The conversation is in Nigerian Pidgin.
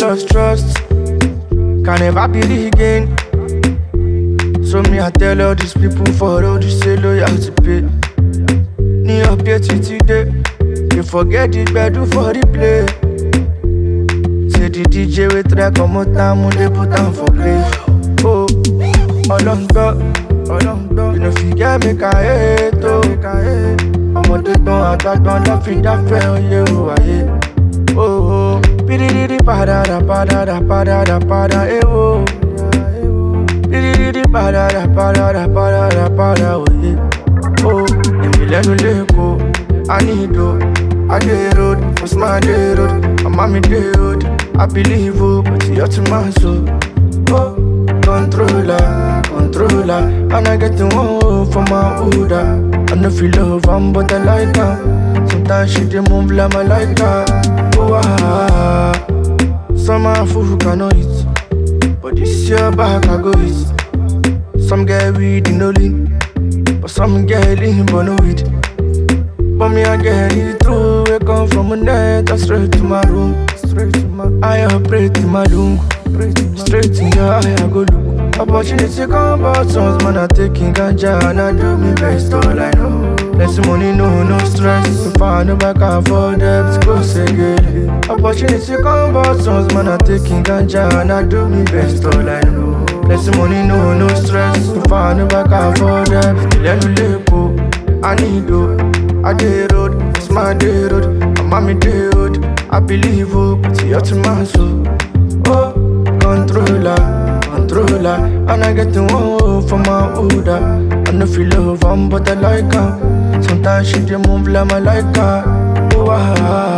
lost trust, can never be regained. So me I tell all these people for all this say loyalty pay. Ni update it today, you forget the bedroom for the play. Say the DJ we try come out and they put on for grave. Oh, all on top, you know forget make I hate oh. I'm on the gun, I got gun, that feed that fell you aye. Oh, pididi pada da pada da pada da pada eh oh. Pididi pada da pada da pada da pada oh yeah. Oh, Emilenu Leko, I need oh. I dey road, what's my day road? I'm on me day road. I believe oh, but you're too much so. Oh, controller, and I get the one for my Uda. I know feel love, but I like her. Sometimes she dey move like my like her. Oh ah, some fool cannot eat, but this year back I go eat. Some get weed in no lean, but some get lean but no weed. But me I get it through. I come from a net, I straight to my room. I operate in my lungu. Straight in your eye I go look. Opportunity come about sons, man I taking ganja and I do me best all I know. Less money, no stress. If I no back and for debts, go say again. Opportunity come about sons, man I taking ganja and I do me best all I know. Less money, no stress. If I no back and for debts, Emilenu Leko, I need oh. I dey road, it's my day road. I'm on me day road. I believe oh, but you're too much so. Oh, controller, and I get the one for my Uda. I know feel love, but I like her. Sometimes she dey move like my like her. Oh ah.